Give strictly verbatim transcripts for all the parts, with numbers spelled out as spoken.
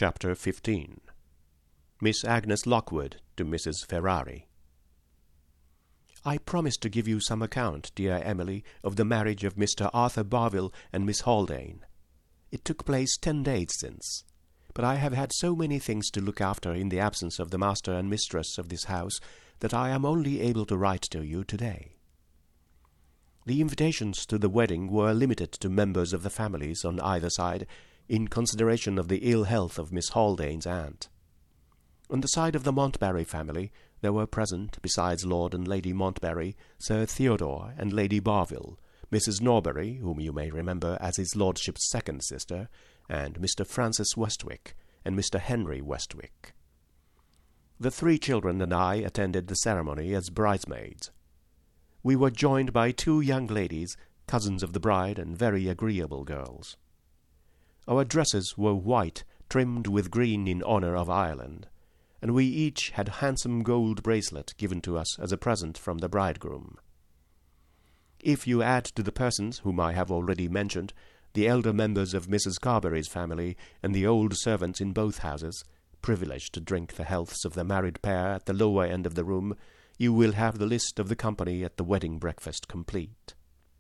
Chapter fifteen. Miss Agnes Lockwood to Missus Ferrari. I promised to give you some account, dear Emily, of the marriage of Mister Arthur Barville and Miss Haldane. It took place ten days since, but I have had so many things to look after in the absence of the master and mistress of this house that I am only able to write to you today. The invitations to the wedding were limited to members of the families on either side, in consideration of the ill health of Miss Haldane's aunt. On the side of the Montbarry family there were present, besides Lord and Lady Montbarry, Sir Theodore and Lady Barville, Missus Norbury, whom you may remember as his lordship's second sister, and Mister Francis Westwick and Mister Henry Westwick. The three children and I attended the ceremony as bridesmaids. We were joined by two young ladies, cousins of the bride and very agreeable girls. Our dresses were white, trimmed with green in honour of Ireland, and we each had handsome gold bracelet given to us as a present from the bridegroom. If you add to the persons whom I have already mentioned, the elder members of Missus Carberry's family and the old servants in both houses, privileged to drink the healths of the married pair at the lower end of the room, you will have the list of the company at the wedding breakfast complete.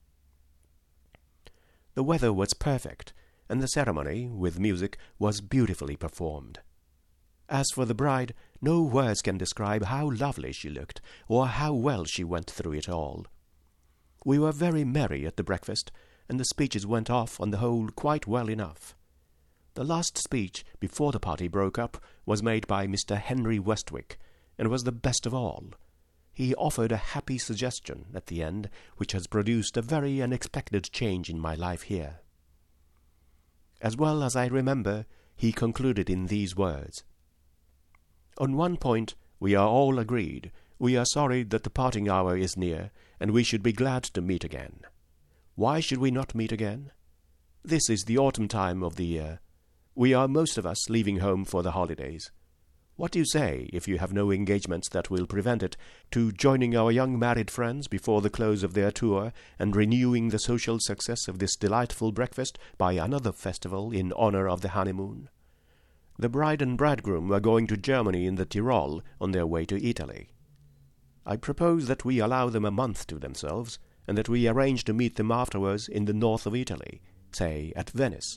The weather was perfect, and the ceremony, with music, was beautifully performed. As for the bride, no words can describe how lovely she looked, or how well she went through it all. We were very merry at the breakfast, and the speeches went off, on the whole, quite well enough. The last speech, before the party broke up, was made by Mister Henry Westwick, and was the best of all. He offered a happy suggestion at the end, which has produced a very unexpected change in my life here. As well as I remember, he concluded in these words: "On one point we are all agreed. We are sorry that the parting hour is near, and we should be glad to meet again. Why should we not meet again? This is the autumn time of the year. We are most of us leaving home for the holidays. What do you say, if you have no engagements that will prevent it, to joining our young married friends before the close of their tour, and renewing the social success of this delightful breakfast by another festival in honour of the honeymoon? The bride and bridegroom are going to Germany in the Tyrol on their way to Italy. I propose that we allow them a month to themselves, and that we arrange to meet them afterwards in the north of Italy, say at Venice."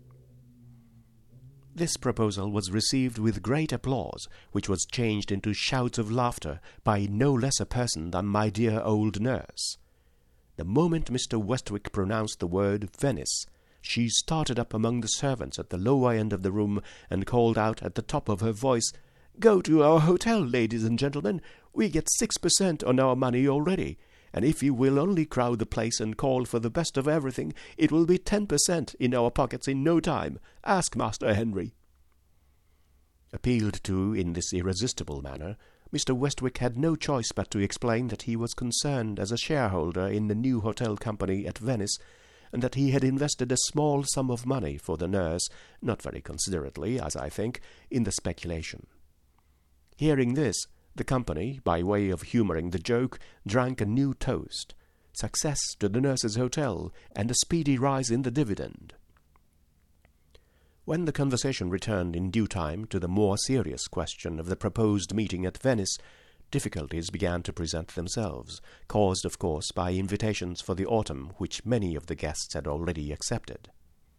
This proposal was received with great applause, which was changed into shouts of laughter by no less a person than my dear old nurse. The moment Mister Westwick pronounced the word Venice, she started up among the servants at the lower end of the room, and called out at the top of her voice, "Go to our hotel, ladies and gentlemen. We get six per cent on our money already, and if you will only crowd the place and call for the best of everything, it will be ten per cent in our pockets in no time. Ask Master Henry." Appealed to in this irresistible manner, Mister Westwick had no choice but to explain that he was concerned as a shareholder in the new hotel company at Venice, and that he had invested a small sum of money for the nurse, not very considerately, as I think, in the speculation. Hearing this, the company, by way of humouring the joke, drank a new toast: success to the nurse's hotel, and a speedy rise in the dividend. When the conversation returned in due time to the more serious question of the proposed meeting at Venice, difficulties began to present themselves, caused, of course, by invitations for the autumn which many of the guests had already accepted.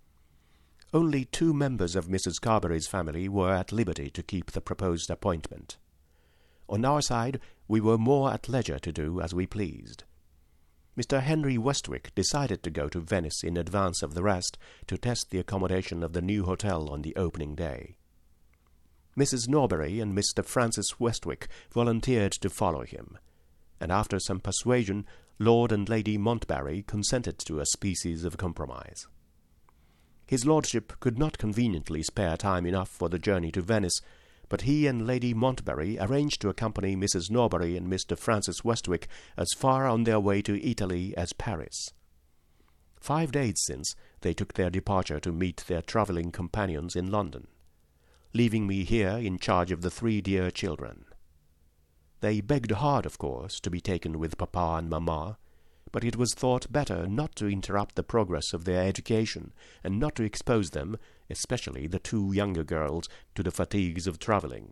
Only two members of Missus Carberry's family were at liberty to keep the proposed appointment. On our side, we were more at leisure to do as we pleased. Mister Henry Westwick decided to go to Venice in advance of the rest, to test the accommodation of the new hotel on the opening day. Missus Norbury and Mister Francis Westwick volunteered to follow him, and after some persuasion, Lord and Lady Montbarry consented to a species of compromise. His lordship could not conveniently spare time enough for the journey to Venice, but he and Lady Montbarry arranged to accompany Missus Norbury and Mister Francis Westwick as far on their way to Italy as Paris. Five days since, they took their departure to meet their travelling companions in London, leaving me here in charge of the three dear children. They begged hard, of course, to be taken with papa and mamma, but it was thought better not to interrupt the progress of their education, and not to expose them, especially the two younger girls, to the fatigues of travelling.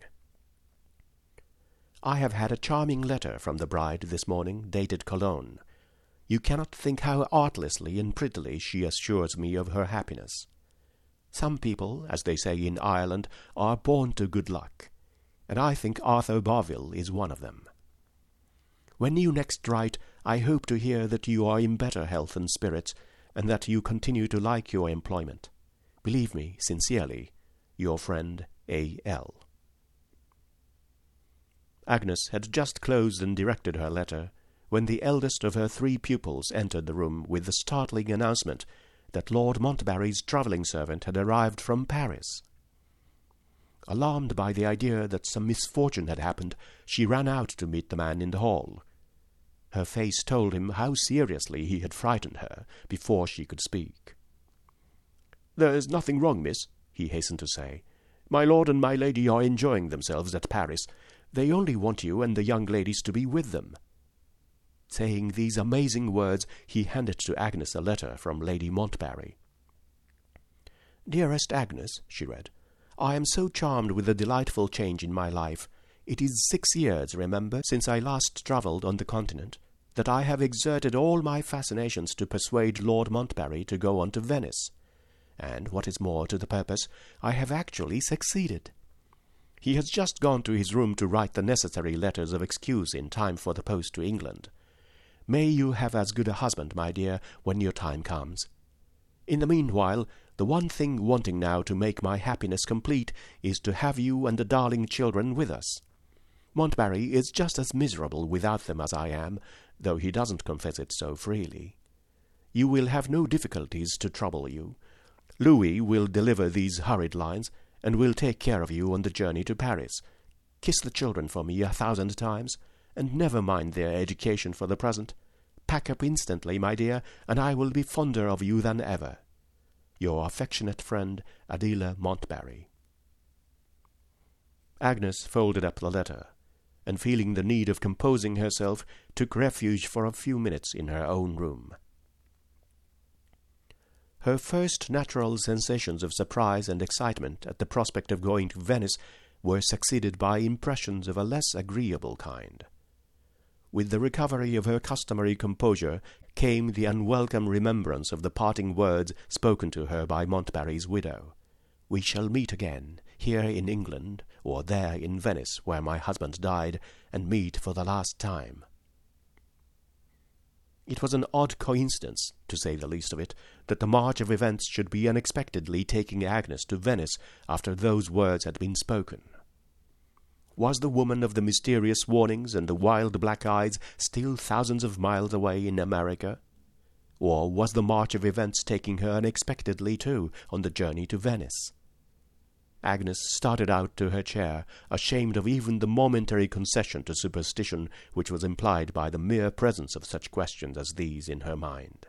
I have had a charming letter from the bride this morning, dated Cologne. You cannot think how artlessly and prettily she assures me of her happiness. Some people, as they say in Ireland, are born to good luck, and I think Arthur Barville is one of them. When you next write, I hope to hear that you are in better health and spirits, and that you continue to like your employment. Believe me, sincerely, your friend A. L. Agnes had just closed and directed her letter, when the eldest of her three pupils entered the room with the startling announcement that Lord Montbarry's travelling servant had arrived from Paris. Alarmed by the idea that some misfortune had happened, she ran out to meet the man in the hall. Her face told him how seriously he had frightened her before she could speak. "There is nothing wrong, miss," he hastened to say. "My lord and my lady are enjoying themselves at Paris. They only want you and the young ladies to be with them." Saying these amazing words, he handed to Agnes a letter from Lady Montbarry. "Dearest Agnes," she read, "I am so charmed with the delightful change in my life. It is six years, remember, since I last travelled on the continent, that I have exerted all my fascinations to persuade Lord Montbarry to go on to Venice. And, what is more to the purpose, I have actually succeeded. He has just gone to his room to write the necessary letters of excuse in time for the post to England. May you have as good a husband, my dear, when your time comes. In the meanwhile, the one thing wanting now to make my happiness complete is to have you and the darling children with us. Montbarry is just as miserable without them as I am, though he doesn't confess it so freely. You will have no difficulties to trouble you. Louis will deliver these hurried lines, and will take care of you on the journey to Paris. Kiss the children for me a thousand times, and never mind their education for the present. Pack up instantly, my dear, and I will be fonder of you than ever. Your affectionate friend, Adela Montbarry." Agnes folded up the letter, and feeling the need of composing herself, took refuge for a few minutes in her own room. Her first natural sensations of surprise and excitement at the prospect of going to Venice were succeeded by impressions of a less agreeable kind. With the recovery of her customary composure came the unwelcome remembrance of the parting words spoken to her by Montbarry's widow. "We shall meet again, here in England, or there in Venice, where my husband died, and meet for the last time." It was an odd coincidence, to say the least of it, that the march of events should be unexpectedly taking Agnes to Venice after those words had been spoken. Was the woman of the mysterious warnings and the wild black eyes still thousands of miles away in America? Or was the march of events taking her unexpectedly, too, on the journey to Venice? Agnes started out to her chair, ashamed of even the momentary concession to superstition which was implied by the mere presence of such questions as these in her mind.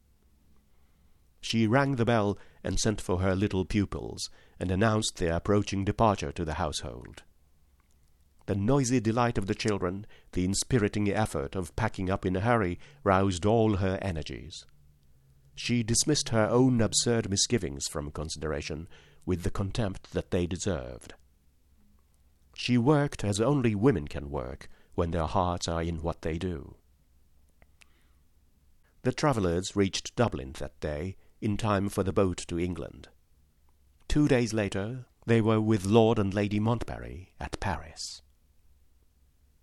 She rang the bell and sent for her little pupils, and announced their approaching departure to the household. The noisy delight of the children, the inspiriting effort of packing up in a hurry, roused all her energies. She dismissed her own absurd misgivings from consideration, with the contempt that they deserved. She worked as only women can work, when their hearts are in what they do. The travellers reached Dublin that day, in time for the boat to England. Two days later, they were with Lord and Lady Montbarry at Paris.